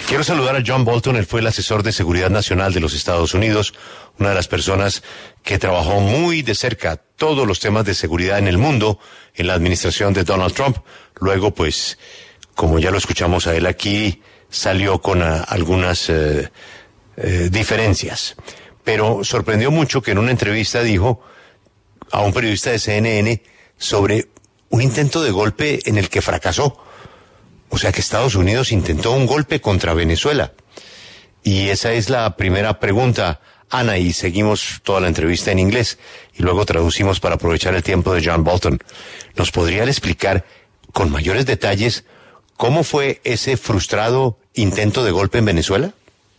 Quiero saludar a John Bolton. Él fue el asesor de seguridad nacional de los Estados Unidos, una de las personas que trabajó muy de cerca todos los temas de seguridad en el mundo en la administración de Donald Trump. Luego, pues, como ya lo escuchamos a él aquí, salió con algunas diferencias. Pero sorprendió mucho que en una entrevista dijo a un periodista de CNN sobre un intento de golpe en el que fracasó. O sea que Estados Unidos intentó un golpe contra Venezuela. Y esa es la primera pregunta, Ana, y seguimos toda la entrevista en inglés y luego traducimos para aprovechar el tiempo de John Bolton. ¿Nos podrían explicar con mayores detalles cómo fue ese frustrado intento de golpe en Venezuela?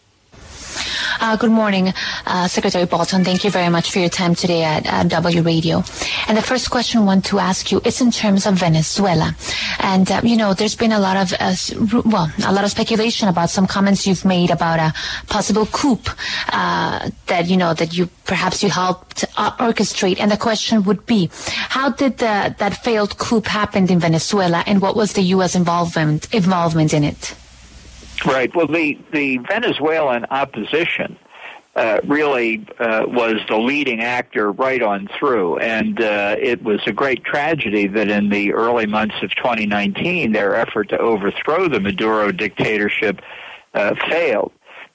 Good morning, Secretary Bolton. Thank you very much for your time today at W Radio. And the first question I want to ask you is in terms of Venezuela. And, there's been a lot of speculation about some comments you've made about a possible coup that you helped orchestrate. And the question would be, how did that failed coup happen in Venezuela, and what was the U.S. involvement in it? Right. Well, the Venezuelan opposition really was the leading actor right on through, and it was a great tragedy that in the early months of 2019, their effort to overthrow the Maduro dictatorship failed.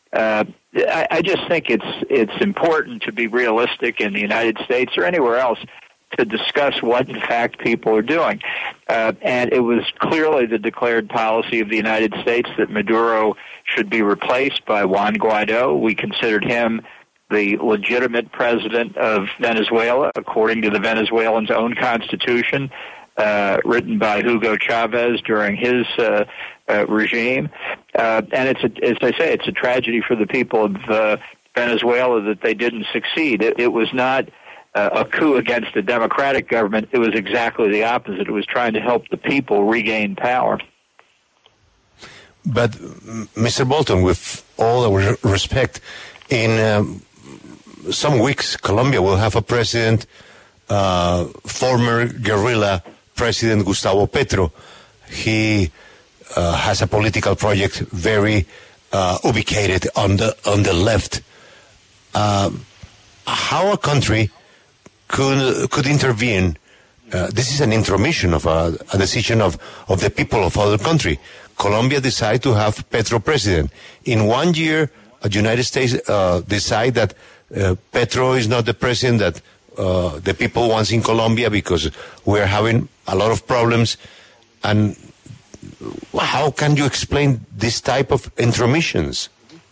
I just think it's important to be realistic in the United States or anywhere else to discuss what, in fact, people are doing. And it was clearly the declared policy of the United States that Maduro should be replaced by Juan Guaido. We considered him the legitimate president of Venezuela, according to the Venezuelans' own constitution, written by Hugo Chavez during his regime. And as I say, it's a tragedy for the people of Venezuela that they didn't succeed. It was not a coup against a democratic government. It was exactly the opposite. It was trying to help the people regain power. But, Mr. Bolton, with all our respect, in some weeks, Colombia will have a president, former guerrilla President Gustavo Petro. He has a political project very ubicated on the left. How a country could intervene. This is an intromission of a decision of the people of other country. Colombia decide to have Petro president. In 1 year, the United States decide that Petro is not the president that the people wants in Colombia because we're having a lot of problems. And how can you explain this type of intromissions?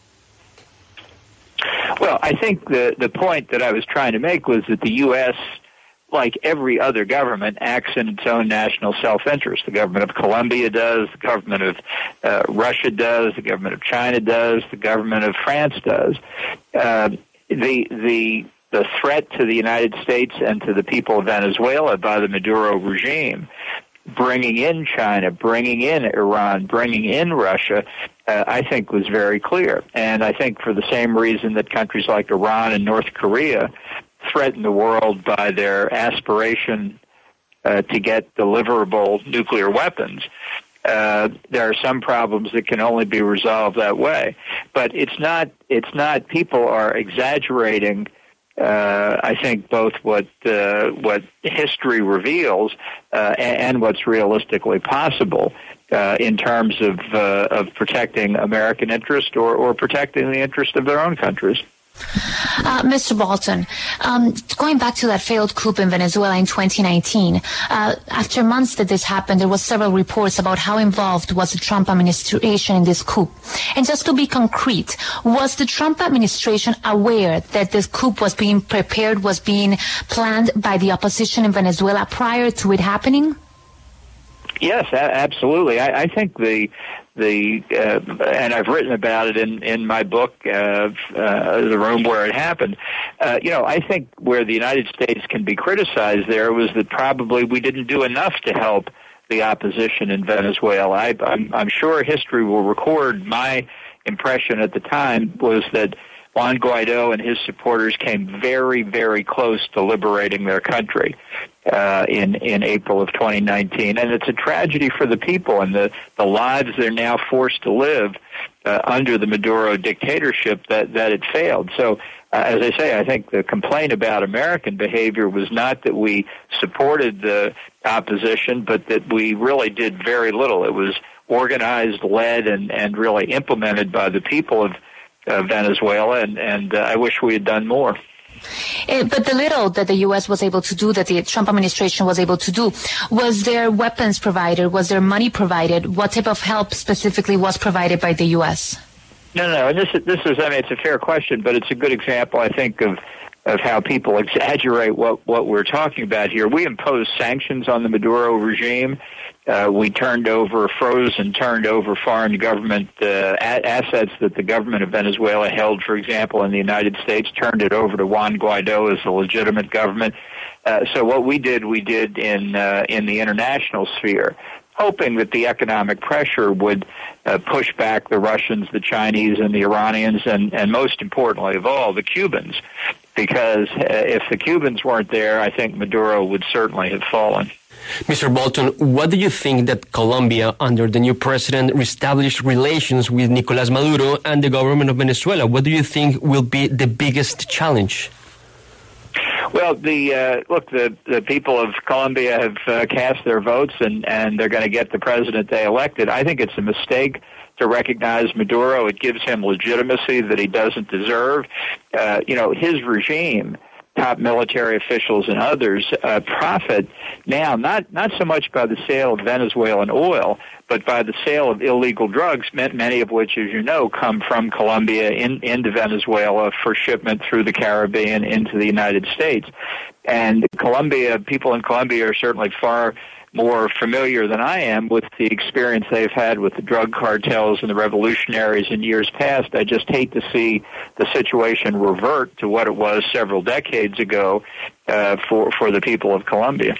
Well, I think the point that I was trying to make was that the U.S., like every other government, acts in its own national self-interest. The government of Colombia does, the government of Russia does, the government of China does, the government of France does. The threat to the United States and to the people of Venezuela by the Maduro regime, bringing in China, bringing in Iran, bringing in Russia, I think was very clear. And I think for the same reason that countries like Iran and North Korea threaten the world by their aspiration to get deliverable nuclear weapons, there are some problems that can only be resolved that way. But it's not, people are exaggerating I think both what history reveals and what's realistically possible in terms of protecting American interest or protecting the interest of their own countries. Mr. Bolton, going back to that failed coup in Venezuela in 2019, after months that this happened, there was several reports about how involved was the Trump administration in this coup. And just to be concrete, was the Trump administration aware that this coup was being prepared, was being planned by the opposition in Venezuela prior to it happening? Yes, absolutely. I think and I've written about it in my book, The Room Where It Happened. I think where the United States can be criticized there was that probably we didn't do enough to help the opposition in Venezuela. I'm sure history will record my impression at the time was that Juan Guaido and his supporters came very, very close to liberating their country. in April of 2019, and it's a tragedy for the people and the lives they're now forced to live under the Maduro dictatorship that it failed. So, as I say, I think the complaint about American behavior was not that we supported the opposition, but that we really did very little. It was organized, led, and really implemented by the people of Venezuela, and I wish we had done more. But the little that the U.S. was able to do, that the Trump administration was able to do, was there weapons provided? Was there money provided? What type of help specifically was provided by the U.S.? No. And this is, I mean, it's a fair question, but it's a good example, I think, of how people exaggerate what we're talking about here. We imposed sanctions on the Maduro regime. We turned over foreign government assets that the government of Venezuela held, for example, in the United States, turned it over to Juan Guaido as a legitimate government. So what we did in the international sphere, hoping that the economic pressure would push back the Russians, the Chinese, and the Iranians, and most importantly of all, the Cubans. Because if the Cubans weren't there, I think Maduro would certainly have fallen. Mr. Bolton, what do you think that Colombia, under the new president, reestablished relations with Nicolás Maduro and the government of Venezuela? What do you think will be the biggest challenge? Well, the people of Colombia have cast their votes, and they're going to get the president they elected. I think it's a mistake to recognize Maduro. It gives him legitimacy that he doesn't deserve. His regime, top military officials and others, profit now not so much by the sale of Venezuelan oil, but by the sale of illegal drugs, many of which, as you know, come from Colombia into Venezuela for shipment through the Caribbean into the United States. And people in Colombia are certainly far more familiar than I am with the experience they've had with the drug cartels and the revolutionaries in years past. I just hate to see the situation revert to what it was several decades ago for the people of Colombia.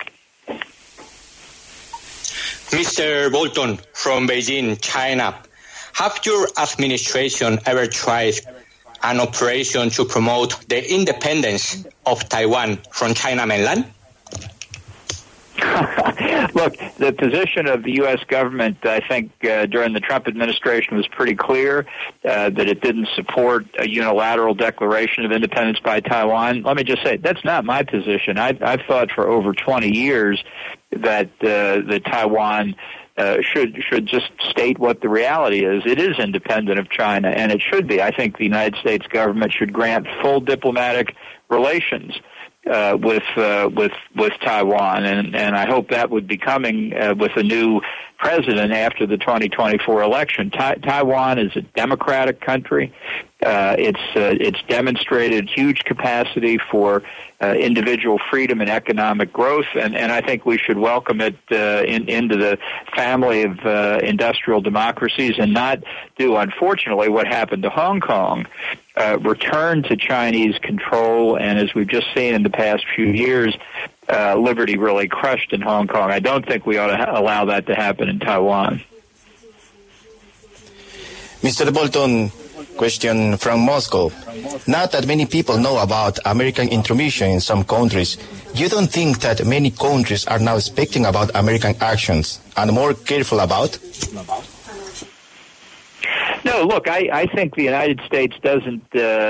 Mr. Bolton from Beijing, China, have your administration ever tried an operation to promote the independence of Taiwan from China mainland? Look, the position of the U.S. government, I think, during the Trump administration was pretty clear that it didn't support a unilateral declaration of independence by Taiwan. Let me just say, that's not my position. I've thought for over 20 years that Taiwan should just state what the reality is. It is independent of China, and it should be. I think the United States government should grant full diplomatic relations with Taiwan, and I hope that would be coming with a new president after the 2024 election. Taiwan is a democratic country. It's demonstrated huge capacity for individual freedom and economic growth, and I think we should welcome it into the family of industrial democracies and not do, unfortunately, what happened to Hong Kong, return to Chinese control, and as we've just seen in the past few years, liberty really crushed in Hong Kong. I don't think we ought to allow that to happen in Taiwan. Mr. Bolton, question from Moscow. Not that many people know about American intervention in some countries. You don't think that many countries are now expecting about American actions and more careful about? No, look, I think the United States doesn't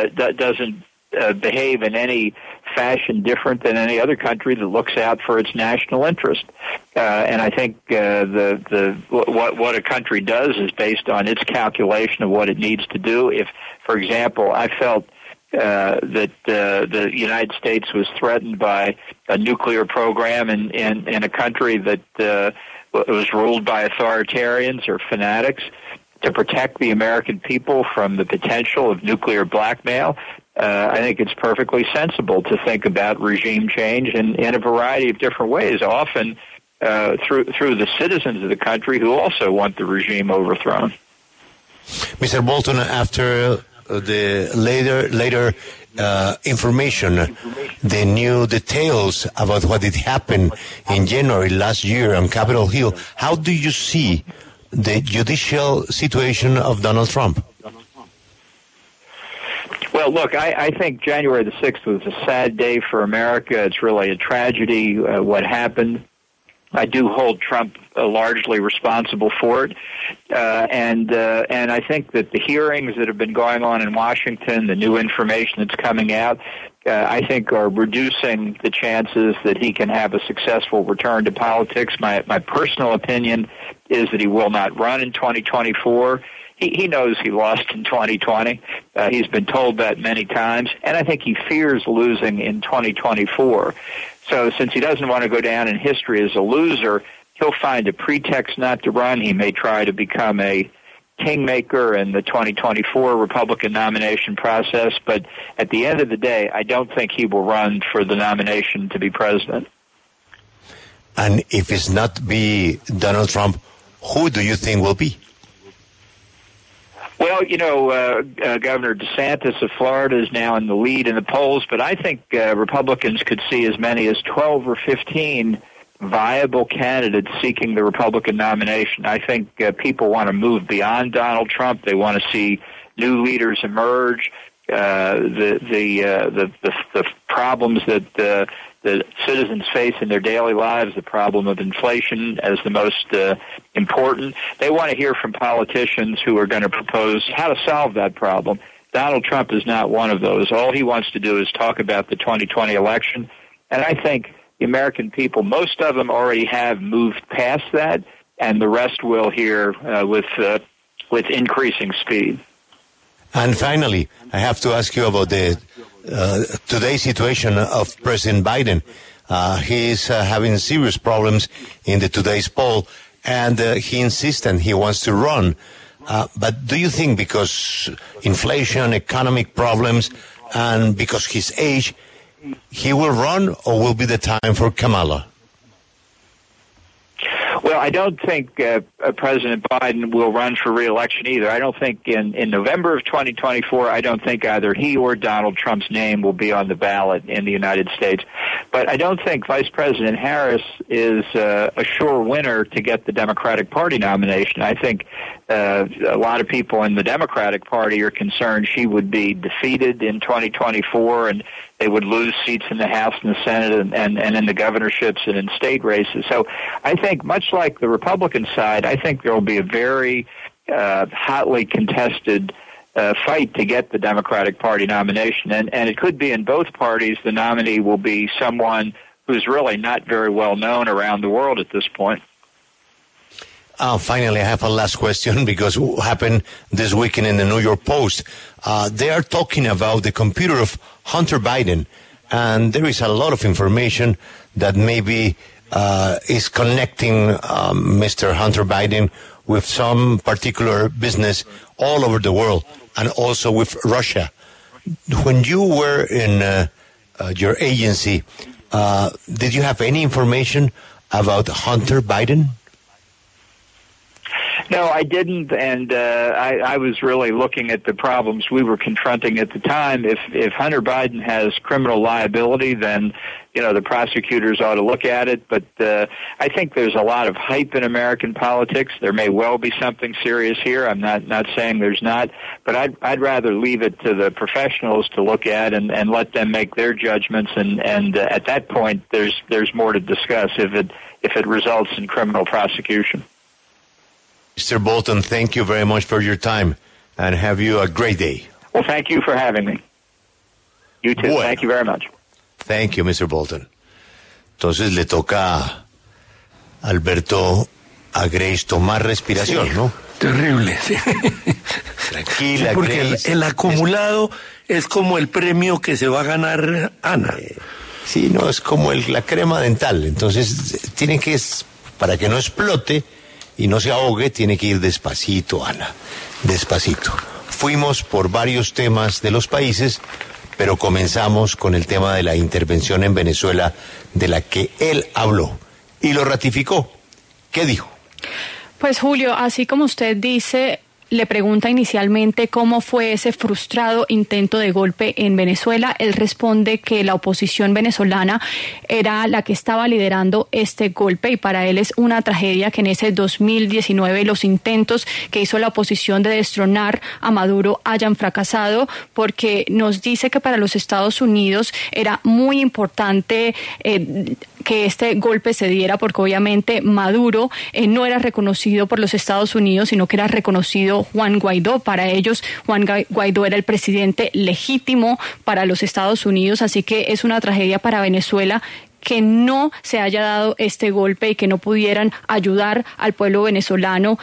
behave in any fashion different than any other country that looks out for its national interest. And I think what a country does is based on its calculation of what it needs to do. If, for example, I felt that the United States was threatened by a nuclear program in a country that was ruled by authoritarians or fanatics, to protect the American people from the potential of nuclear blackmail, I think it's perfectly sensible to think about regime change in a variety of different ways, often through the citizens of the country who also want the regime overthrown. Mr. Bolton, after the later information, the new details about what did happen in January last year on Capitol Hill, how do you see the judicial situation of Donald Trump? Well, Well, look, I think January the 6th was a sad day for America. It's really a tragedy, what happened. I do hold Trump largely responsible for it, and I think that the hearings that have been going on in Washington, the new information that's coming out, I think are reducing the chances that he can have a successful return to politics. My personal opinion is that he will not run in 2024. He knows he lost in 2020. He's been told that many times, and I think he fears losing in 2024. So since he doesn't want to go down in history as a loser, he'll find a pretext not to run. He may try to become a kingmaker in the 2024 Republican nomination process, but at the end of the day, I don't think he will run for the nomination to be president. And if it's not be Donald Trump, who do you think will be? Well, Governor DeSantis of Florida is now in the lead in the polls, but I think Republicans could see as many as 12 or 15 viable candidates seeking the Republican nomination. I think people want to move beyond Donald Trump. They want to see new leaders emerge. The problems that the citizens face in their daily lives, the problem of inflation as the most important. They want to hear from politicians who are going to propose how to solve that problem. Donald Trump is not one of those. All he wants to do is talk about the 2020 election. And I think the American people, most of them already have moved past that, and the rest will hear with increasing speed. And finally, I have to ask you about the today's situation of President Biden. He is having serious problems in the today's poll, and he insists and he wants to run. But do you think because inflation, economic problems, and because his age, he will run, or will be the time for Kamala? Well, I don't think President Biden will run for re-election either. I don't think in November of 2024, I don't think either he or Donald Trump's name will be on the ballot in the United States. But I don't think Vice President Harris is a sure winner to get the Democratic Party nomination. I think a lot of people in the Democratic Party are concerned she would be defeated in 2024 and they would lose seats in the House and the Senate and in the governorships and in state races. So I think, much like the Republican side, I think there will be a very hotly contested fight to get the Democratic Party nomination. And it could be in both parties the nominee will be someone who's really not very well known around the world at this point. Finally, I have a last question because what happened this weekend in the New York Post. They are talking about the computer of Hunter Biden, and there is a lot of information that maybe is connecting Mr. Hunter Biden with some particular business all over the world, and also with Russia. When you were in your agency, did you have any information about Hunter Biden? No, I didn't, and I was really looking at the problems we were confronting at the time. If Hunter Biden has criminal liability, then the prosecutors ought to look at it. But I think there's a lot of hype in American politics. There may well be something serious here. I'm not saying there's not, but I'd rather leave it to the professionals to look at and let them make their judgments. And at that point, there's more to discuss if it results in criminal prosecution. Mr. Bolton, thank you very much for your time, and have you a great day. Well, thank you for having me. You too. Bueno. Thank you very much. Thank you, Mr. Bolton. Entonces le toca a Alberto a Grace tomar respiración, sí, ¿no? Terrible, sí. Tranquila, sí, porque Grace. el acumulado es como el premio que se va a ganar Ana. Sí, no, es como la crema dental. Entonces, tiene que, para que no explote y no se ahogue, tiene que ir despacito, Ana, despacito. Fuimos por varios temas de los países, pero comenzamos con el tema de la intervención en Venezuela, de la que él habló y lo ratificó. ¿Qué dijo? Pues Julio, así como usted dice, le pregunta inicialmente cómo fue ese frustrado intento de golpe en Venezuela. Él responde que la oposición venezolana era la que estaba liderando este golpe y para él es una tragedia que en ese 2019 los intentos que hizo la oposición de destronar a Maduro hayan fracasado, porque nos dice que para los Estados Unidos era muy importante que este golpe se diera, porque obviamente Maduro no era reconocido por los Estados Unidos, sino que era reconocido Juan Guaidó. Para ellos, Juan Guaidó era el presidente legítimo para los Estados Unidos, así que es una tragedia para Venezuela que no se haya dado este golpe y que no pudieran ayudar al pueblo venezolano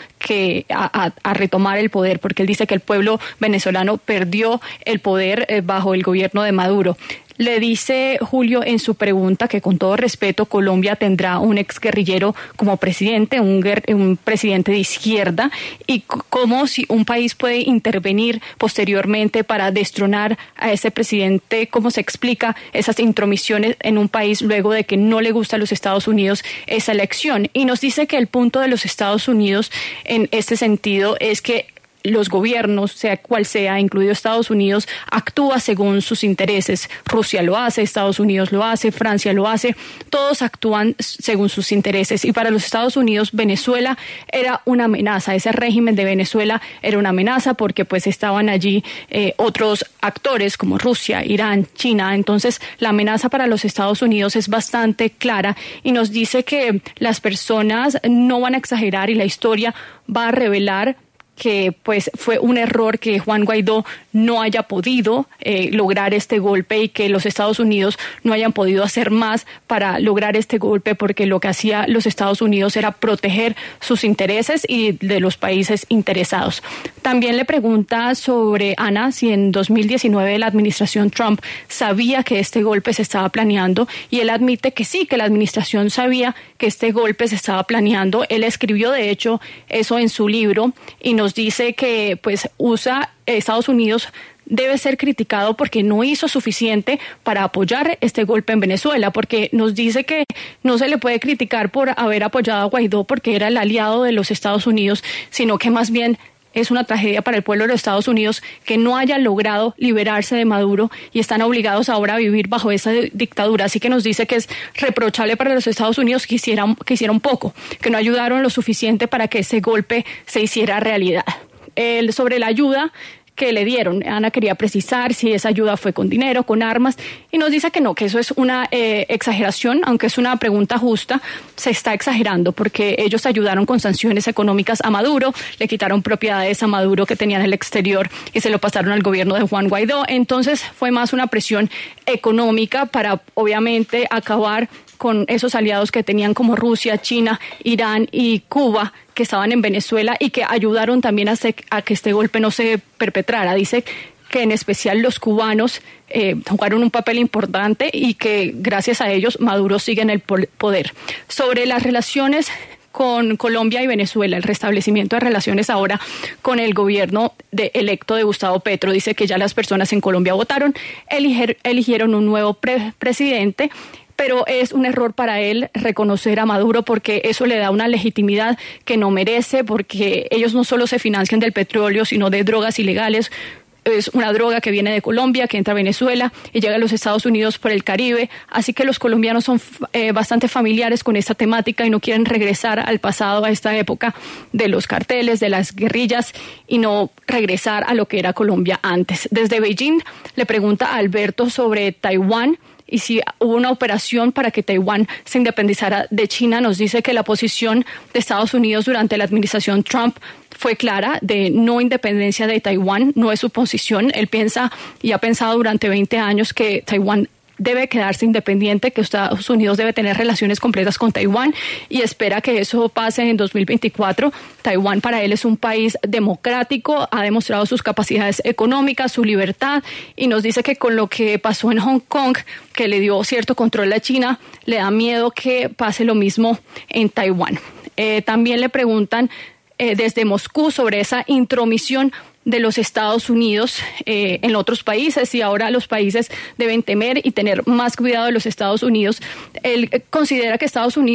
a retomar el poder, porque él dice que el pueblo venezolano perdió el poder bajo el gobierno de Maduro. Le dice Julio en su pregunta que con todo respeto Colombia tendrá un exguerrillero como presidente, un presidente de izquierda, y cómo si un país puede intervenir posteriormente para destronar a ese presidente, cómo se explica esas intromisiones en un país luego de que no le gusta a los Estados Unidos esa elección. Y nos dice que el punto de los Estados Unidos en este sentido es que los gobiernos, sea cual sea, incluido Estados Unidos, actúa según sus intereses. Rusia lo hace, Estados Unidos lo hace, Francia lo hace, todos actúan según sus intereses. Y para los Estados Unidos, Venezuela era una amenaza, ese régimen de Venezuela era una amenaza porque pues estaban allí otros actores como Rusia, Irán, China. Entonces la amenaza para los Estados Unidos es bastante clara y nos dice que las personas no van a exagerar y la historia va a revelar que pues fue un error que Juan Guaidó no haya podido lograr este golpe y que los Estados Unidos no hayan podido hacer más para lograr este golpe, porque lo que hacía los Estados Unidos era proteger sus intereses y de los países interesados. También le pregunta sobre, Ana, si en 2019 la administración Trump sabía que este golpe se estaba planeando, y él admite que sí, que la administración sabía que este golpe se estaba planeando. Él escribió, de hecho, eso en su libro y nos dice que pues Estados Unidos debe ser criticado porque no hizo suficiente para apoyar este golpe en Venezuela, porque nos dice que no se le puede criticar por haber apoyado a Guaidó porque era el aliado de los Estados Unidos, sino que más bien es una tragedia para el pueblo de los Estados Unidos que no haya logrado liberarse de Maduro y están obligados ahora a vivir bajo esa dictadura. Así que nos dice que es reprochable para los Estados Unidos que hicieron poco, que no ayudaron lo suficiente para que ese golpe se hiciera realidad. Sobre la ayuda que le dieron, Ana quería precisar si esa ayuda fue con dinero, con armas, y nos dice que no, que eso es una exageración, aunque es una pregunta justa, se está exagerando porque ellos ayudaron con sanciones económicas a Maduro, le quitaron propiedades a Maduro que tenían en el exterior y se lo pasaron al gobierno de Juan Guaidó. Entonces fue más una presión económica para obviamente acabar con esos aliados que tenían como Rusia, China, Irán y Cuba, que estaban en Venezuela y que ayudaron también a que este golpe no se perpetrara. Dice que en especial los cubanos jugaron un papel importante y que gracias a ellos Maduro sigue en el poder. Sobre las relaciones con Colombia y Venezuela, el restablecimiento de relaciones ahora con el gobierno electo de Gustavo Petro, dice que ya las personas en Colombia votaron, eligieron un nuevo presidente, pero es un error para él reconocer a Maduro porque eso le da una legitimidad que no merece, porque ellos no solo se financian del petróleo, sino de drogas ilegales. Es una droga que viene de Colombia, que entra a Venezuela y llega a los Estados Unidos por el Caribe. Así que los colombianos son bastante familiares con esta temática y no quieren regresar al pasado, a esta época de los carteles, de las guerrillas, y no regresar a lo que era Colombia antes. Desde Beijing le pregunta a Alberto sobre Taiwán y si hubo una operación para que Taiwán se independizara de China. Nos dice que la posición de Estados Unidos durante la administración Trump fue clara, de no independencia de Taiwán, no es su posición. Él piensa y ha pensado durante 20 años que Taiwán debe quedarse independiente, que Estados Unidos debe tener relaciones completas con Taiwán y espera que eso pase en 2024. Taiwán para él es un país democrático, ha demostrado sus capacidades económicas, su libertad, y nos dice que con lo que pasó en Hong Kong, que le dio cierto control a China, le da miedo que pase lo mismo en Taiwán. También le preguntan desde Moscú sobre esa intromisión de los Estados Unidos en otros países, y ahora los países deben temer y tener más cuidado de los Estados Unidos. Él considera que Estados Unidos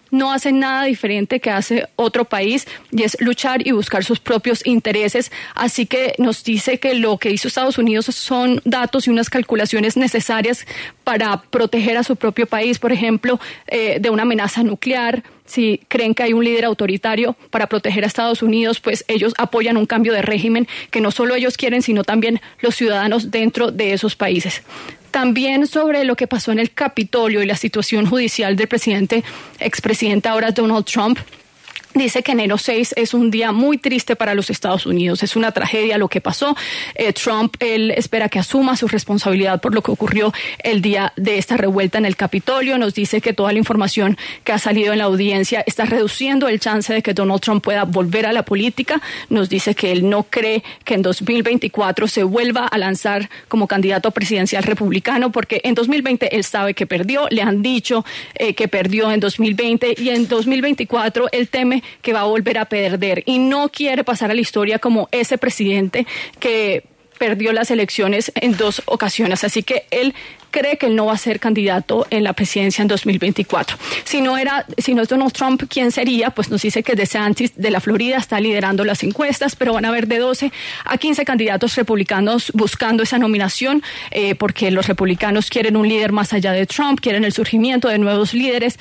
no hace nada diferente que hace otro país, y es luchar y buscar sus propios intereses. Así que nos dice que lo que hizo Estados Unidos son datos y unas calculaciones necesarias para proteger a su propio país, por ejemplo, de una amenaza nuclear. Si creen que hay un líder autoritario, para proteger a Estados Unidos, pues ellos apoyan un cambio de régimen que no solo ellos quieren, sino también los ciudadanos dentro de esos países. También sobre lo que pasó en el Capitolio y la situación judicial del expresidente ahora Donald Trump. Dice que enero 6 es un día muy triste para los Estados Unidos. Es una tragedia lo que pasó. Trump, él espera que asuma su responsabilidad por lo que ocurrió el día de esta revuelta en el Capitolio. Nos dice que toda la información que ha salido en la audiencia está reduciendo el chance de que Donald Trump pueda volver a la política. Nos dice que él no cree que en 2024 se vuelva a lanzar como candidato presidencial republicano, porque en 2020 él sabe que perdió. Le han dicho que perdió en 2020, y en 2024 él teme que va a volver a perder, y no quiere pasar a la historia como ese presidente que perdió las elecciones en 2 ocasiones. Así que él cree que él no va a ser candidato en la presidencia en 2024. Si no es Donald Trump, ¿quién sería? Pues nos dice que DeSantis de la Florida está liderando las encuestas, pero van a haber de 12 a 15 candidatos republicanos buscando esa nominación, porque los republicanos quieren un líder más allá de Trump, quieren el surgimiento de nuevos líderes.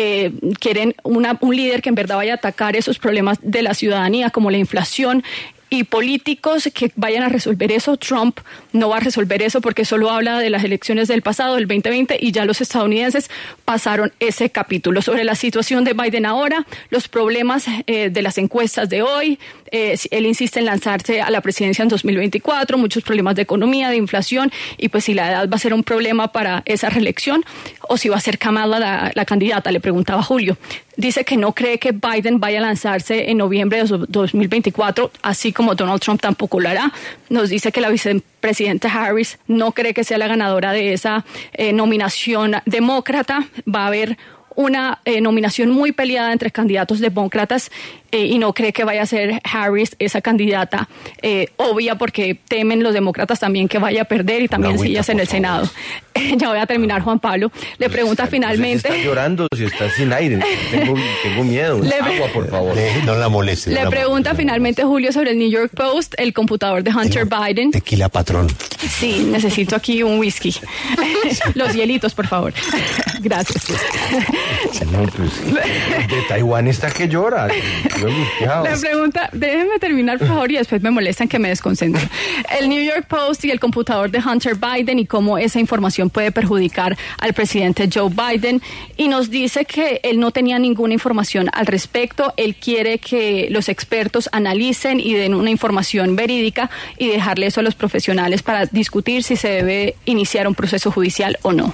Quieren un líder que en verdad vaya a atacar esos problemas de la ciudadanía, como la inflación, y políticos que vayan a resolver eso. Trump no va a resolver eso porque solo habla de las elecciones del pasado, del 2020, y ya los estadounidenses pasaron ese capítulo. Sobre la situación de Biden ahora, los problemas de las encuestas de hoy, él insiste en lanzarse a la presidencia en 2024, muchos problemas de economía, de inflación, y pues si la edad va a ser un problema para esa reelección, o si va a ser Kamala la candidata, le preguntaba Julio. Dice que no cree que Biden vaya a lanzarse en noviembre de 2024, así como Donald Trump tampoco lo hará. Nos dice que la vicepresidenta Harris no cree que sea la ganadora de esa nominación demócrata. Va a haber una nominación muy peleada entre candidatos demócratas, y no cree que vaya a ser Harris esa candidata obvia, porque temen los demócratas también que vaya a perder, y también sillas en el Senado. Ya voy a terminar, Juan Pablo. Le pregunta finalmente... Está llorando si está sin aire. Tengo miedo. Agua, por favor. No la moleste. Le pregunta finalmente Julio sobre el New York Post, el computador de Hunter Biden. Tequila, patrón. Sí, necesito aquí un whisky. Los hielitos, por favor. Gracias. No, pues, de Taiwán está que llora. Le pregunta, déjeme terminar, por favor, y después me molestan que me desconcentro. El New York Post y el computador de Hunter Biden, y cómo esa información puede perjudicar al presidente Joe Biden, y nos dice que él no tenía ninguna información al respecto. Él quiere que los expertos analicen y den una información verídica, y dejarle eso a los profesionales para discutir si se debe iniciar un proceso judicial o no.